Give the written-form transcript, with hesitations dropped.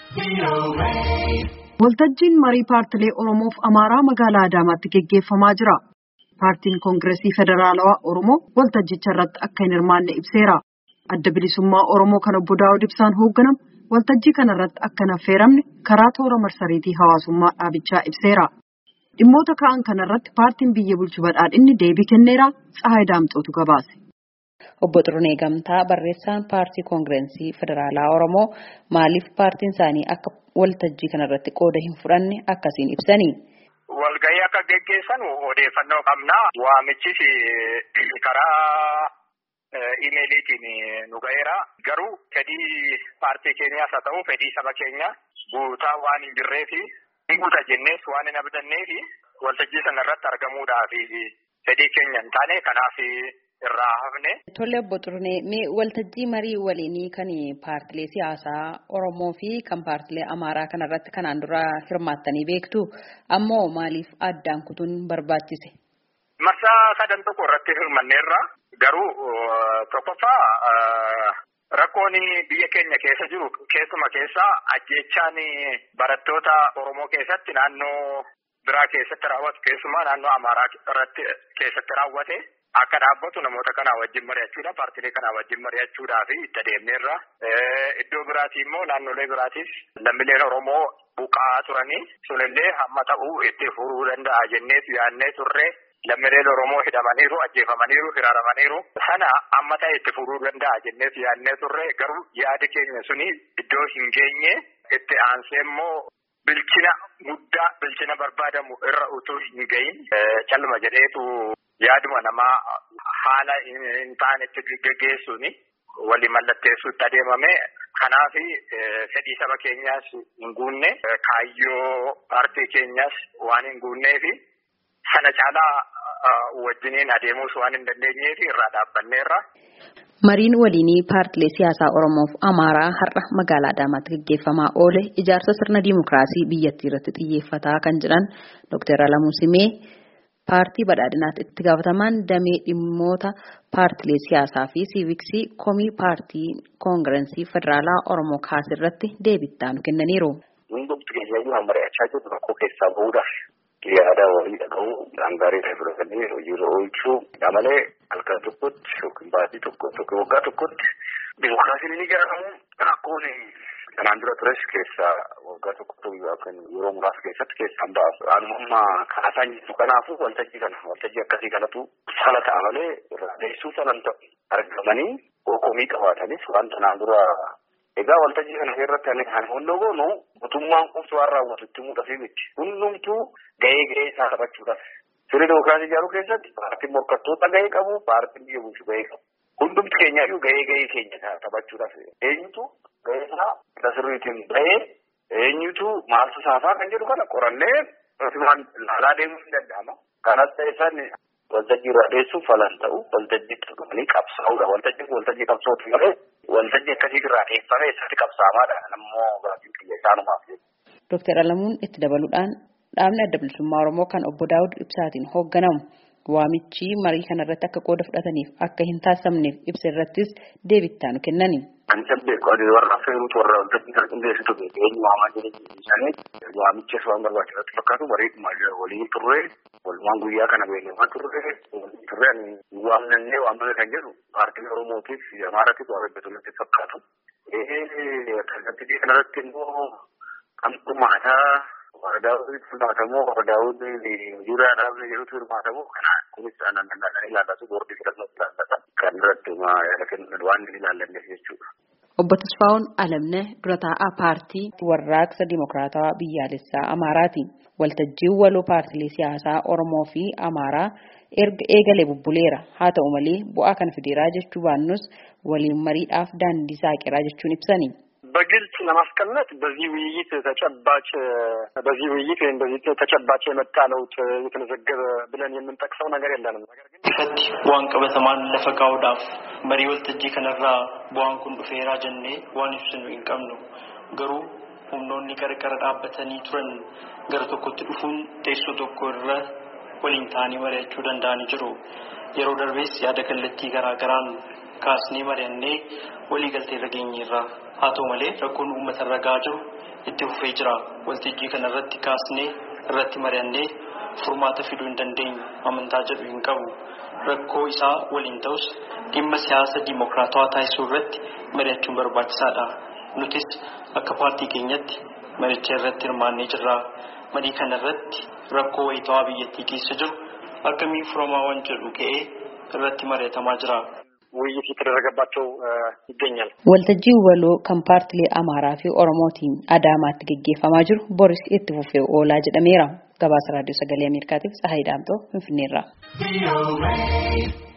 Waltajjiin marii paartilee Oromoof Amaaraa magaalaa Adaamaatti geggeeffamaa jira. Paartiin Koongireesii Federaalawaa Oromoo waltajjicha irratti akka hin hirmaanne ibseera. Adda Bilisummaa Oromoo kan obbo Daawud Ibsaan hoogganamu waltajjii kana irratti akka hin affeeramne karaa toora marsariitii hawaasummaa dhaabichaa ibseera. Dhimmoota ka'an kana irratti paartiin biyya bulchu badhaadhinni deebii kenneera. Tsahaay Daamxootu gabaase. Obbo Xurunee Gamtaa barreessaan paartii Koongireesii Federaalaa Oromoo maaliif paartiin isaanii akka waltajjii kana irratti qooda hin fudhanne akkasiin ibsanii. Walgahii akka geggeessan odeeffannoo qabna. Waamichis karaa iimeeliitiin nu ga'eera. Garuu fedhii paartii keenyaas haa ta'u fedhii saba keenya guutaa waan hin jirreefi guuta jennees waan hin abdanneefi waltajjii sana irratti argamuudhaaf fedhii keenya hin taane kanaaf irraa hafne. Tole obbo Xurunee, mee waltajjii marii waliinii kan paartilee siyaasaa Oromoo fi kan paartilee Amaaraa kana irratti kanaan dura hirmaattanii beektu ammoo maaliif addaan kutuun barbaachise? Marsaa sadan tokko irratti hirmanneerra. Garuu tokkoffaa rakkoon biyya keenya keessa jiru keessuma keessaa ajjeechaan barattoota Oromoo keessatti naannoo biraa keessatti raawwatu keessumaa naannoo Amaaraa irratti keessatti raawwate akka dhaabbatu namoota kanaa wajjin mari'achuudha. Paartilee kanaa wajjin mari'achuudhaaf itti adeemneerra. Iddoo biraatii immoo naannolee biraatiif lammiileen Oromoo buqqa'aa turanii sunillee hamma ta'uu itti furuu danda'a jenneetu yaadnee turre. Lammiileen Oromoo hidhamaniiru, ajjeefamaniiru, hiraaramaniiru. Sana amma ta'e itti furuu danda'a jenneetu yaadnee turre. Garuu yaadi keenya suni iddoo hin geenye itti aansee immoo bilchina guddaa bilchina barbaadamu irra utuu hin gahin calluma jedheetu yaaduma namaa haala hin taanetti geggeessuuni walii mallatteessuutti adeemame. Kanaaf fedhii saba keenyaas hin guunne kaayyoo paartii keenyaas waan hin guunneefi sana caalaa wajjiniin adeemuus waan hin dandeenyeef irraa dhaabbanneerra. Mariin waliinii paartilee siyaasaa Oromoof Amaaraa har'a magaalaa Adaamaatti gaggeeffamaa oole ijaarsa sirna dimookiraasii biyyattii irratti xiyyeeffataa kan jedhan Dr. Alamuu Simee paartii badhaadhinaatti itti gaafatamaan damee dhimmoota paartilee siyaasaa fi siiviksii komii paartii Koongireesii Federaalaa Oromoo kaasirratti deebittaa nu kennaniiru. Hundumti keenya mari'achaa jirru rakkoo keessaa bahuudhaaf yaada walii dhaga'uu gaarii ta'e fudhatanii hojiirra oolchuu malee halkan tokkotti yookiin baatii tokkotti yookiin waggaa tokkotti dimookiraasiin ni gaaramu rakkoon kanaan dura tures keessaa waggaa tokkotti yookiin yeroo muraasa keessatti keessaan ba'aaf aanummaa kaasaan jirtu kanaafuu waltajjii akkasii kanatu sala ta'a malee irraa deessuu salan ta'u argamanii komii qabaatanis waan kanaan dura egaa waltajjii kana irratti ani hundoo goonu mootummaan qofti waan raawwatutti muudhafi miti hundumtuu gahee isaa taphachuudhaaf sirna dimookiraasii ijaaruu keessatti paartiin morkattoota gahee qabu paartiin biyya bulchu gahee qabu hundumti keenyaayyuu gahee keenya taphachuudhaaf eenyutu gahee isaa sirriitiin bahee eenyutu maaltu saafaa kan jedhu kana qorannee laalaa deemuu hin danda'ama. Kanas ta'e isaan waltajjii irraa dheessuuf falan ta'u waltajjii turanii qabsaa'uudha. Waltajjii qabsootu malee waltajjii akkasii irraa dheeffame isaatti qabsaa'amaadha nammoo baatiin kiyya isaanumaaf. Dr. Alamuun itti dabaluudhaan dhaabni adda bilisummaa Oromoo kan obbo Daawud Ibsaatiin hoogganamu waamichi marii kana irratti akka qooda fudhataniif akka hin taasifamneef ibsa irrattis deebittaa nu kennani. Kan beeku warra affeeruutu warra waltajjii kan qindeessitu eenyu waamaa jireenya isaanii waamichas waan barbaachisatti fakkaatu bareeduma waliin turre walumaan guyyaa kana beekamaa turre waamnannee waamame kan jedhu paartiin Oromootiif Amaaraatiif waan beekatutti fakkaatu. Kallattii kanarratti immoo kan hirmaataa warra Daawud hirmaatamoo warra Daawud jiraa dhaabne jedhutu hirmaatamoo kana kunis aannan ilaallatu boordii filannoo ilaallata kan irratti yaada kennan waan hin ilaallanneef jechuudha. Obbo Tasfaa'uun Alamne dura taa'aa paartii warraaqsa Dimookiraatawaa Biyyaalessaa Amaaraati. Waltajjiin waloo paartilee siyaasaa Oromoo fi Amaaraa erga eegalee bubbuleera. Haa ta'u malee bu'aa kan fideeraa jechuu baannus waliin mariidhaaf daandii saaqeraa jechuun ibsani. በግልጽ ለማስቀመጥ በዚህ ውይይት ተጨባጭ የመጣ ለውጥ የተመዘገበ ብለን የምንጠቅሰው ነገር የለንም። ነገር ግን ifatti waan qabatamaan lafa kaa'uudhaaf marii waltajjii kanarraa bu'aan kun dhufeeraa jennee waan ibsinu hin qabnu. Garuu humnoonni qarqara dhaabbatanii turan gara tokkotti dhufuun teessoo tokko irra waliin ta'anii mari'achuu danda'anii jiru. Yeroo darbees yaada kallattii garaagaraan kaasnee mari'annee walii galtee irra geenyeerra. Haa ta'u malee rakkoon uummata irra gahaa jiru itti fufee jira. Waltajjii kanarratti kaasnee irratti mari'annee furmaata fiduu hin dandeenyu amantaa jedhu hin qabu. Rakkoo isaa waliin ta'us dhimma siyaasa dimokiraatawaa taasisuu irratti mari'achuun barbaachisaadha. Nutis akka paartii keenyatti maricha irratti hirmaannee jirra. Marii kanarratti rakkoo wayitawaa biyyattii keessa jiru akkamiin furamaa waan jedhu ka'ee irratti mari'atamaa jira. ውይይት እየተደረገባቸው ይገኛል። waltajjii waloo kan paartilee Amaaraa fi Oromootiin Adaamaatti gaggeeffamaa jiru boris itti fufee oolaa jedhameera. Gabaasa raadiyoo sagalee Ameerikaatiif Tsahaayii Daamtoo Finfinneerraa.